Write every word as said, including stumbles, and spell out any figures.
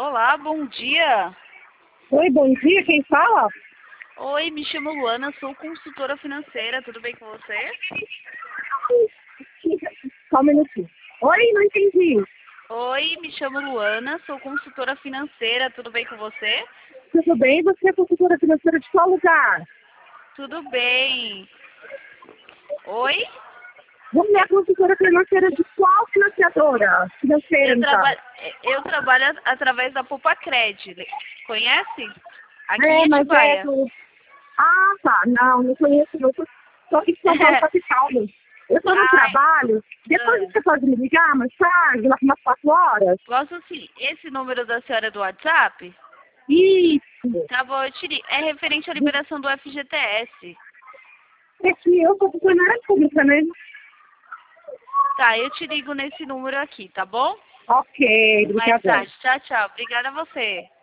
Olá, bom dia. Oi, bom dia, quem fala? Oi, me chamo Luana, sou consultora financeira, tudo bem com você? Só um minutinho. Oi, não entendi. Oi, me chamo Luana, sou consultora financeira, tudo bem com você? Tudo bem? Você é consultora financeira de qual lugar? Tudo bem. Oi? Você é consultora financeira de qual financiadora? Financeira, Eu, no traba... caso. eu trabalho através da Poupa-Cred, conhece? Aqui É, em mas é Atibaia. do... Ah, tá. Não, não conheço, não. Só aqui de São Paulo, capital. Né? Eu estou no Ai, trabalho. Depois ah, você pode me ligar mais tarde, lá para umas quatro horas? posso sim. Esse número da senhora é do WhatsApp? Isso. Tá bom, eu te ligo. É referente à liberação do F G T S. É que eu sou funcionária pública, né? Tá, eu te ligo nesse número aqui, tá bom? Ok, Mais obrigada. tarde. Tchau, tchau. Obrigada a você.